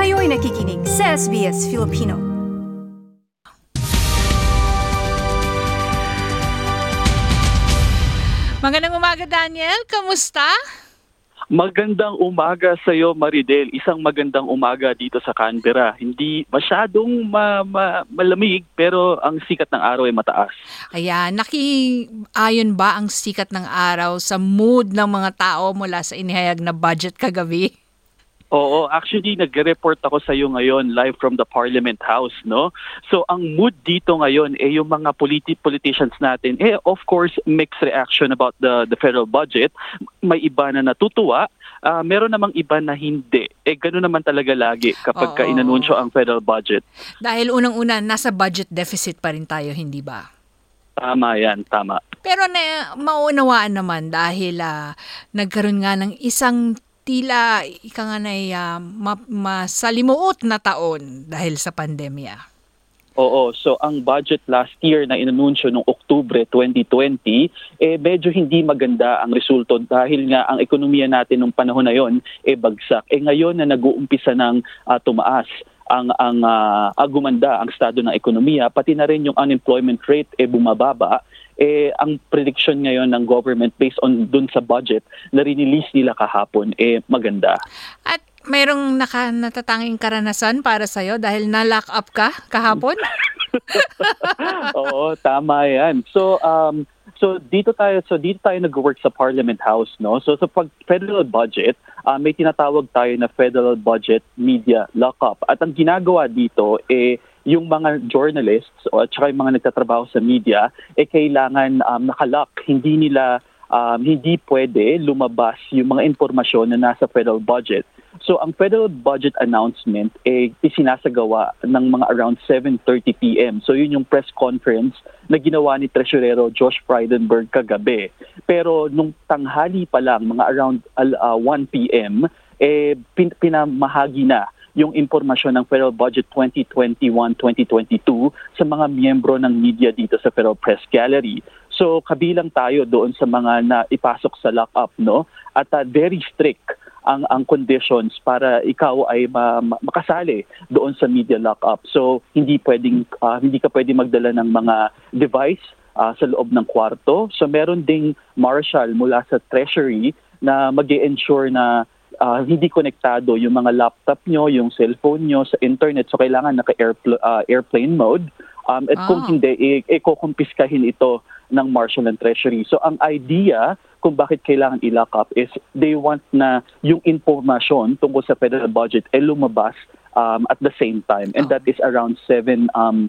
Kayo'y nakikinig sa SBS Filipino. Magandang umaga, Daniel. Kamusta? Magandang umaga sa iyo, Maridel. Isang magandang umaga dito sa Canberra. Hindi masyadong malamig pero ang sikat ng araw ay mataas. Ayan, nakiayon ba ang sikat ng araw sa mood ng mga tao mula sa inihayag na budget kagabi? Oo, actually nagre-report ako sa iyo ngayon live from the Parliament House, no? So ang mood dito ngayon yung mga politicians natin of course mixed reaction about the federal budget. May iba na natutuwa, meron namang iba na hindi. Ganoon naman talaga lagi kapag inanunsyo ang federal budget. Dahil unang-una nasa budget deficit pa rin tayo, hindi ba? Tama yan, tama. Pero maunawaan naman dahil nagkaroon nga ng isang tila masalimuot na taon dahil sa pandemya. Oo, so ang budget last year na inanunsyo noong Oktubre 2020, medyo hindi maganda ang resulto dahil nga ang ekonomiya natin noong panahon na yon bagsak. Ngayon na nag-uumpisa ng tumaas ang gumanda ang estado ng ekonomiya, pati na rin yung unemployment rate bumababa. Ang prediction ngayon ng government based on dun sa budget na rinelease nila kahapon maganda. At mayroong natatanging karanasan para sa'yo dahil na-lock up ka kahapon? Oo, tama yan. So dito tayo nag-work sa Parliament House, no? So sa federal budget, may tinatawag tayo na Federal Budget Media Lockup. At ang ginagawa dito yung mga journalists at saka yung mga nagtatrabaho sa media kailangan nakalock. Hindi pwede lumabas yung mga impormasyon na nasa federal budget. So ang federal budget announcement isinasagawa ng mga around 7:30 PM. So yun yung press conference na ginawa ni Tresurero Josh Frydenberg kagabi. Pero nung tanghali pa lang, mga around 1 PM, pinamahagi na yung impormasyon ng Federal Budget 2021-2022 sa mga miyembro ng media dito sa Federal Press Gallery. So kabilang tayo doon sa mga na ipasok sa lockup, no? At very strict ang conditions para ikaw ay makasali doon sa media lockup. So hindi ka pwedeng magdala ng mga device sa loob ng kwarto. So meron ding marshal mula sa Treasury na mag-i-ensure na hindi konektado yung mga laptop nyo, yung cellphone nyo sa internet. So kailangan naka-airplane mode. At kung hindi, kukumpiskahin ito ng Marshal and Treasury. So ang idea kung bakit kailangan i-lock up is they want na yung impormasyon tungkol sa federal budget lumabas at the same time. And that is around 7:30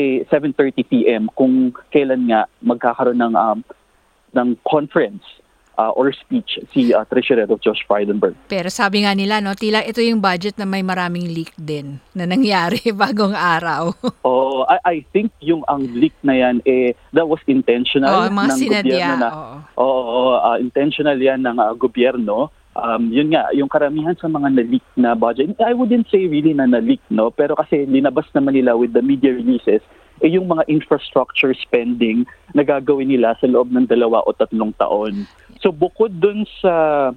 PM kung kailan nga magkakaroon ng conference or speech si Tresurero Josh Frydenberg. Pero sabi nga nila, no, tila ito yung budget na may maraming leak din na nangyari bagong araw. I think ang leak na yan, that was intentional mga ng sinadya. gobyerno. Intentional yan ng gobyerno. Yun nga, yung karamihan sa mga na-leak na budget, I wouldn't say really na na-leak, no? Pero kasi linabas naman nila with the media releases, yung mga infrastructure spending na gagawin nila sa loob ng 2 o 3 taon. So bukod dun sa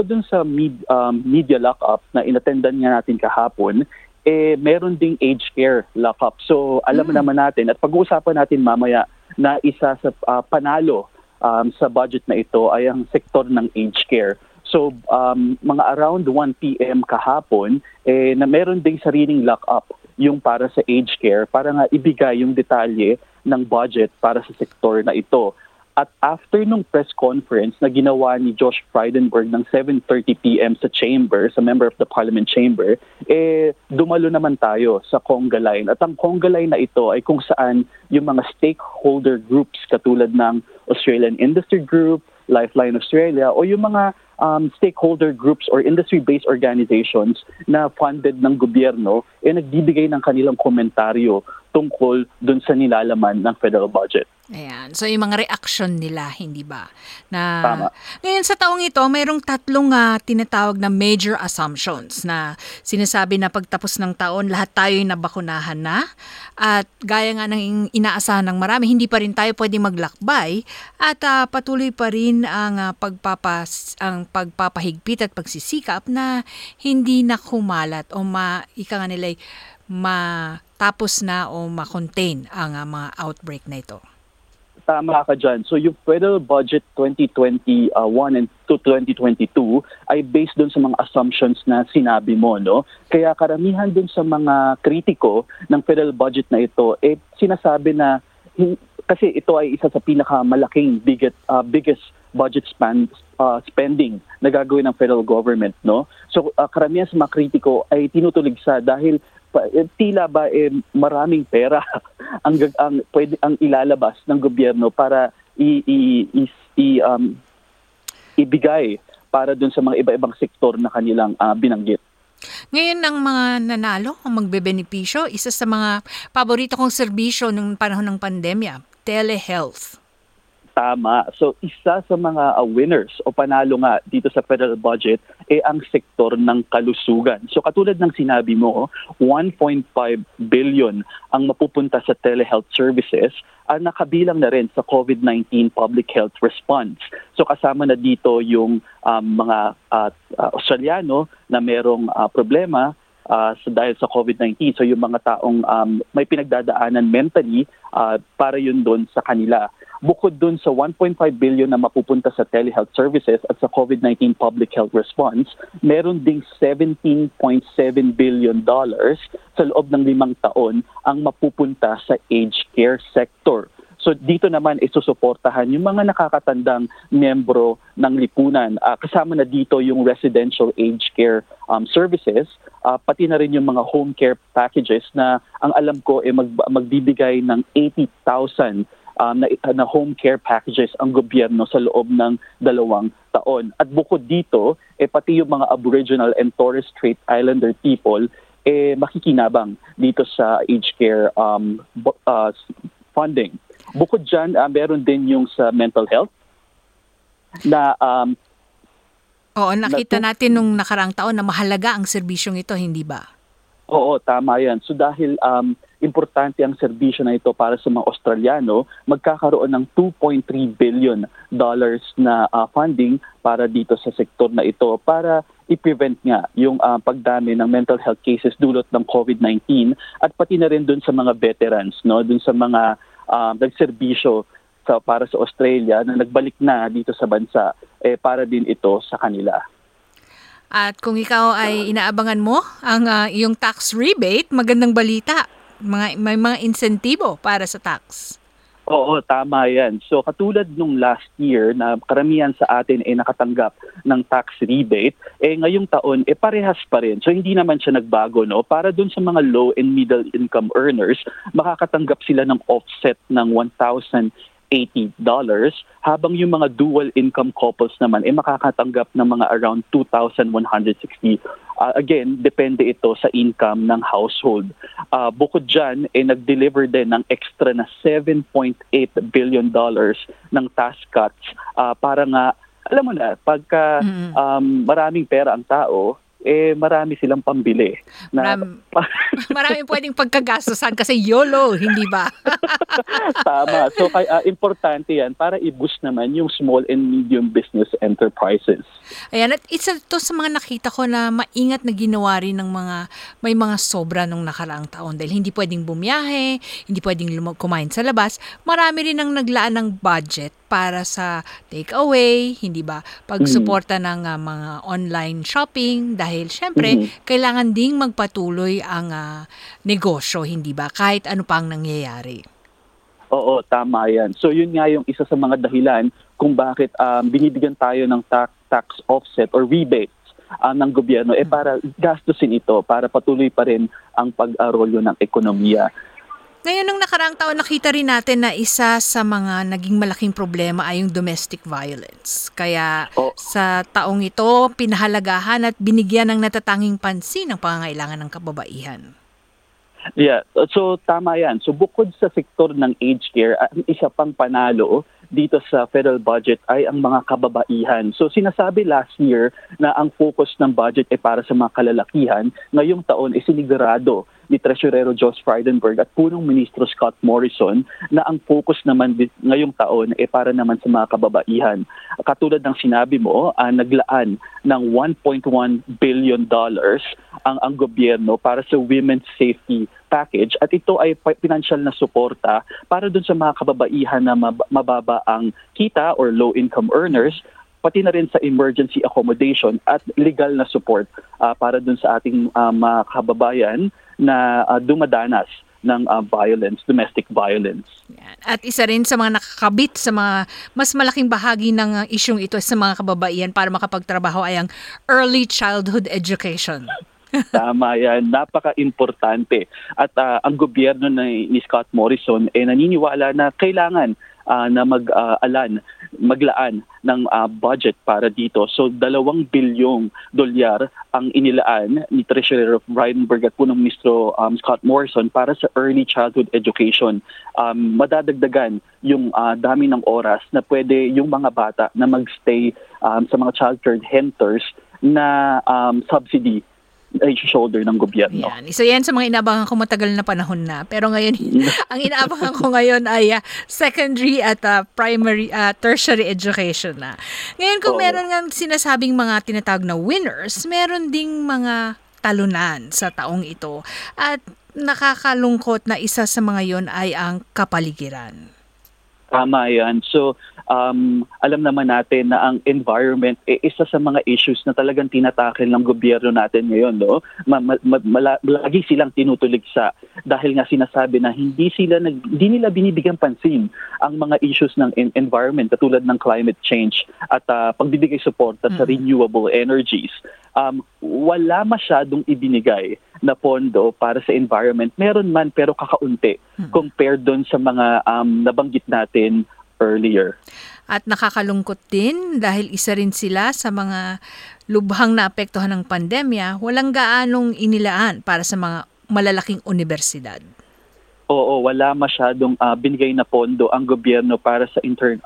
media lockup na inattendan nga natin kahapon, meron ding aged care lockup. So alam naman natin at pag-uusapan natin mamaya na isa sa panalo sa budget na ito ay ang sektor ng aged care. So mga around 1 PM kahapon na meron ding sariling lockup yung para sa aged care para nga ibigay yung detalye ng budget para sa sektor na ito. At after nung press conference na ginawa ni Josh Frydenberg ng 7:30 PM sa chamber, sa member of the parliament chamber, dumalo naman tayo sa Conga Line. At ang Conga Line na ito ay kung saan yung mga stakeholder groups katulad ng Australian Industry Group, Lifeline Australia, o yung mga stakeholder groups or industry-based organizations na funded ng gobyerno nagbibigay ng kanilang komentaryo tungkol dun sa nilalaman ng federal budget. Ayan. So, yung mga reaction nila, hindi ba? Na, Tama. ngayon sa taong ito, mayroong tatlong tinatawag na major assumptions na sinasabi na pagtapos ng taon, lahat tayo'y nabakunahan na. At gaya nga ng inaasahan ng marami, hindi pa rin tayo pwedeng maglakbay at patuloy pa rin ang pagpapahigpit at pagsisikap na hindi na kumalat o ika nga nila'y matapos na o ma-contain ang mga outbreak na ito. Tama ka dyan. So yung Federal Budget 2021 and to 2022 ay based dun sa mga assumptions na sinabi mo, no? Kaya karamihan dun sa mga kritiko ng federal budget na ito, sinasabi na, kasi ito ay isa sa pinakamalaking biggest budget spending na gagawin ng federal government, no? So karamihan sa mga kritiko ay tinutuligsa dahil tila ba maraming pera ang ilalabas ng gobyerno para ibigay para dun sa mga iba-ibang sektor na kanilang binanggit. Ngayon ang mga nanalo, ang magbebenepisyo, isa sa mga paborito kong serbisyo ng panahon ng pandemya, telehealth. Tama. So isa sa mga winners o panalo nga dito sa federal budget ang sektor ng kalusugan. So katulad ng sinabi mo, 1.5 billion ang mapupunta sa telehealth services at nakabilang na rin sa COVID-19 public health response. So kasama na dito yung mga Australiano na merong problema dahil sa COVID-19. So yung mga taong may pinagdadaanan mentally, para yun doon sa kanila. Bukod dun sa 1.5 billion na mapupunta sa telehealth services at sa COVID-19 public health response, meron ding $17.7 billion sa loob ng 5 taon ang mapupunta sa aged care sector. So dito naman isusuportahan yung mga nakakatandang miyembro ng lipunan. Kasama na dito yung residential aged care services, pati na rin yung mga home care packages na ang alam ko magbibigay ng 80,000 na home care packages ang gobyerno sa loob ng 2 taon. At bukod dito, pati yung mga Aboriginal and Torres Strait Islander people makikinabang dito sa aged care funding. Bukod dyan, meron din yung sa mental health na Oo, nakita natin nung nakaraang taon na mahalaga ang serbisyong ito, hindi ba? Oo, tama yan. So dahil importante ang serbisyo na ito para sa mga Australiano, magkakaroon ng $2.3 billion na funding para dito sa sektor na ito para i-prevent nga yung pagdami ng mental health cases dulot ng COVID-19 at pati na rin dun sa mga veterans, no, dun sa mga nagserbisyo para sa Australia na nagbalik na dito sa bansa, para din ito sa kanila. At kung ikaw ay inaabangan mo ang iyong tax rebate, magandang balita. May mga insentibo para sa tax. Oo, tama yan. So katulad nung last year na karamihan sa atin ay nakatanggap ng tax rebate, ngayong taon parehas pa rin. So hindi naman siya nagbago, no? Para dun sa mga low and middle income earners, makakatanggap sila ng offset ng $1,080, habang yung mga dual income couples naman makakatanggap ng mga around $2,160. Again, depende ito sa income ng household. Bukod dyan, nag-deliver din ng extra na $7.8 billion ng tax cuts para nga, alam mo na, pagka maraming pera ang tao, marami silang pambili. Maraming pwedeng pagkagastusan kasi YOLO, hindi ba? Tama. So, importante yan para i-boost naman yung small and medium business enterprises. Ayan, at isa to sa mga nakita ko na maingat na ginawa rin ng may mga sobra nung nakaraang taon dahil hindi pwedeng bumiyahe, hindi pwedeng kumain sa labas. Marami rin ang naglaan ng budget para sa take-away, hindi ba? Pagsuporta ng mga online shopping dahil syempre, kailangan ding magpatuloy ang negosyo, hindi ba? Kahit ano pang nangyayari. Oo, tama yan. So yun nga yung isa sa mga dahilan kung bakit binibigyan tayo ng tax offset or rebates ng gobyerno para gastusin ito, para patuloy pa rin ang pag-arolyo ng ekonomiya. Ngayon, nung nakaraang taon, nakita rin natin na isa sa mga naging malaking problema ay yung domestic violence. Kaya sa taong ito, pinahalagahan at binigyan ng natatanging pansin ang pangangailangan ng kababaihan. Yeah, so tama yan. So bukod sa sektor ng aged care, ang isa pang panalo dito sa federal budget ay ang mga kababaihan. So sinasabi last year na ang focus ng budget ay para sa mga kalalakihan. Ngayong taon ay sinigurado ni Tresurero Josh Frydenberg at punong ministro Scott Morrison na ang focus naman ngayong taon ay para naman sa mga kababaihan. Katulad ng sinabi mo, naglaan ng $1.1 billion ang gobyerno para sa women's safety package at ito ay financial na suporta para dun sa mga kababaihan na mababa ang kita or low-income earners, pati na rin sa emergency accommodation at legal na support para dun sa ating mga kababayan na dumadanas ng violence, domestic violence. Yan. At isa rin sa mga nakakabit sa mga mas malaking bahagi ng isyong ito sa mga kababaihan para makapagtrabaho ay ang early childhood education. Tama yan. Napaka-importante. At ang gobyerno ni Scott Morrison naniniwala na kailangan na maglaan ng budget para dito. So, $2 bilyong ang inilaan ni Treasurer Frydenberg at punong ministro Scott Morrison para sa early childhood education. Madadagdagan yung dami ng oras na pwede yung mga bata na magstay sa mga childcare centers na subsidy ay shoulder ng gobyerno. Yan. Isa yan sa mga inaabangan ko matagal na panahon na. Pero ngayon, ang inaabangan ko ngayon ay secondary at primary, tertiary education na. Ngayon kung meron nga sinasabing mga tinatawag na winners, meron ding mga talunan sa taong ito. At nakakalungkot na isa sa mga yon ay ang kapaligiran. Tama yan. So, alam naman natin na ang environment isa sa mga issues na talagang tinatakil ng gobyerno natin ngayon. No? Lagi silang tinutuligsa dahil nga sinasabi na hindi nila binibigyan pansin ang mga issues ng environment katulad ng climate change at pagbibigay suporta sa renewable energies. Wala masyadong ibinigay na pondo para sa environment. Meron man pero kakaunti compared doon sa mga nabanggit natin earlier. At nakakalungkot din dahil isa rin sila sa mga lubhang naapektuhan ng pandemya, walang gaanong inilaan para sa mga malalaking universidad. Oo, wala masyadong binigay na pondo ang gobyerno para sa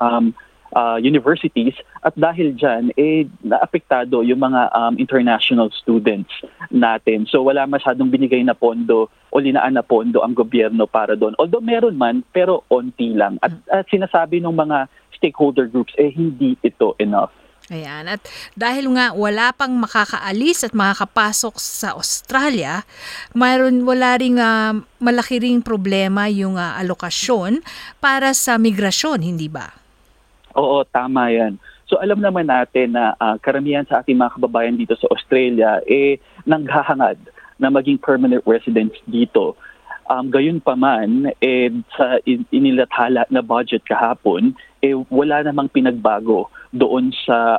universities at dahil dyan, naapektado yung mga international students natin. So wala masyadong binigay na pondo o linaan na pondo ang gobyerno para doon. Although meron man, pero onti lang. At sinasabi ng mga stakeholder groups, hindi ito enough. Ayan. At dahil nga wala pang makakaalis at makakapasok sa Australia, wala ring malaki ring problema yung alokasyon para sa migrasyon, hindi ba? Oo, tama yan. So alam naman natin na karamihan sa ating mga kababayan dito sa Australia nanghahangad na maging permanent residents dito. Gayunpaman, sa inilathala na budget kahapon, wala namang pinagbago doon sa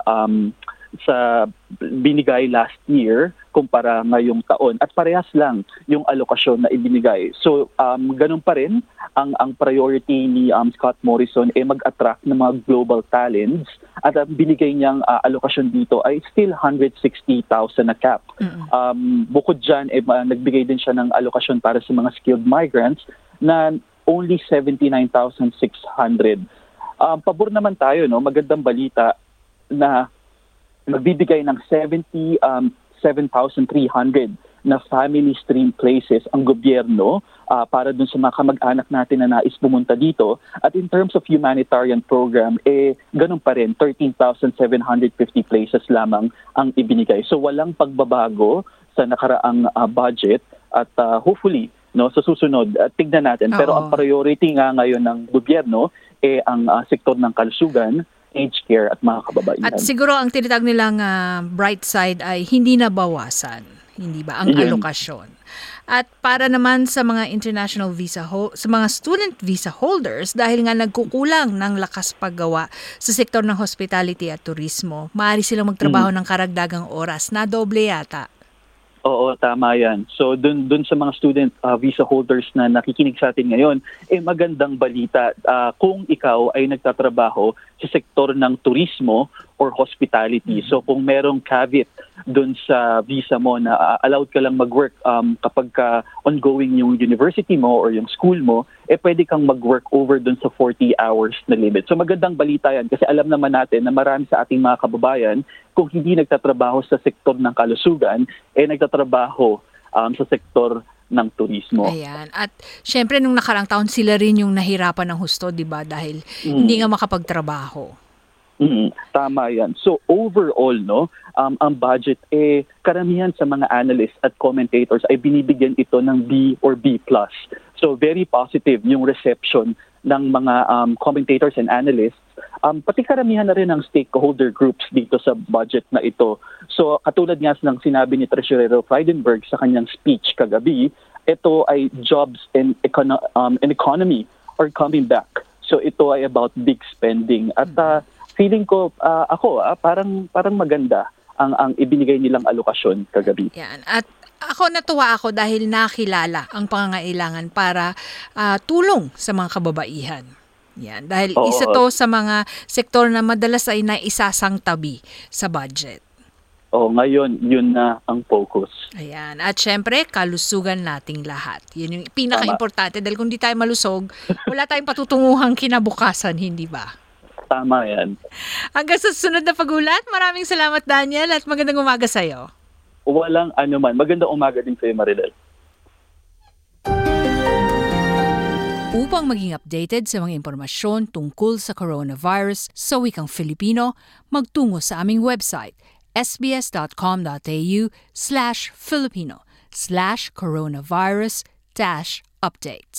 binigay last year kumpara ngayong taon. At parehas lang yung alokasyon na ibinigay. So, ganun pa rin ang priority ni Scott Morrison mag-attract ng mga global talents at binigay niyang alokasyon dito ay still 160,000 na cap. Bukod dyan, nagbigay din siya ng alokasyon para sa mga skilled migrants na only 79,600. Pabor naman tayo, no? Magandang balita na magbibigay ng 7,300 na family stream places ang gobyerno para dun sa mga kamag-anak natin na nais pumunta dito. At in terms of humanitarian program, ganun pa rin, 13,750 places lamang ang ibinigay. So walang pagbabago sa nakaraang budget at hopefully, no, sa susunod, tignan natin. Pero ang priority nga ngayon ng gobyerno ang sektor ng kalusugan, aged care at mga kababaihan. At siguro ang tinatawag nilang bright side ay hindi nabawasan, hindi ba, ang alokasyon. At para naman sa mga international visa sa mga student visa holders, dahil nga nagkukulang ng lakas paggawa sa sektor ng hospitality at turismo, maaari silang magtrabaho ng karagdagang oras na doble yata. Oo, tama yan. So dun sa mga student visa holders na nakikinig sa atin ngayon, magandang balita kung ikaw ay nagtatrabaho sa sektor ng turismo or hospitality. So kung merong caveat dun sa visa mo na allowed ka lang mag-work kapag ongoing yung university mo or yung school mo, pwede kang mag-work over dun sa 40 hours na limit. So magandang balita yan kasi alam naman natin na marami sa ating mga kababayan kung hindi nagtatrabaho sa sektor ng kalusugan, nagtatrabaho sa sektor ng turismo. Ayan. At syempre nung nakaraang taon sila rin yung nahirapan ng husto, 'di ba? Dahil hindi nga makapagtrabaho. Tama yan. So overall, ang budget, karamihan sa mga analysts at commentators ay binibigyan ito ng B or B+. So very positive yung reception ng mga commentators and analysts. Pati karamihan na rin ng stakeholder groups dito sa budget na ito. So katulad nga ng sinabi ni Treasurer Frydenberg sa kanyang speech kagabi, ito ay jobs and economy are coming back. So ito ay about big spending. At feeling ko parang maganda ang ibinigay nilang alokasyon kagabi. Yan. At natuwa ako dahil nakilala ang pangangailangan para tulong sa mga kababaihan. Yan. Dahil isa to sa mga sektor na madalas ay naisasang tabi sa budget. Ngayon, yun na ang focus. Ayan. At syempre, kalusugan nating lahat. Yun yung pinaka-importante dahil kung di tayo malusog, wala tayong patutunguhang kinabukasan, hindi ba? Tama yan. Hanggang sa susunod na pagulat, maraming salamat Daniel at magandang umaga sa'yo. Walang anuman. Magandang umaga din sa'yo, Marilel. Upang maging updated sa mga impormasyon tungkol sa coronavirus sa wikang Filipino, magtungo sa aming website sbs.com.au/Filipino/coronavirus-updates.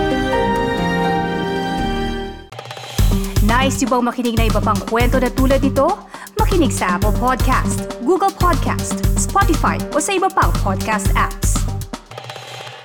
Nice yung bang makinig na iba pang kwento na tulad ito? Makinig sa Apple Podcast, Google Podcast, Spotify o sa iba pang podcast apps.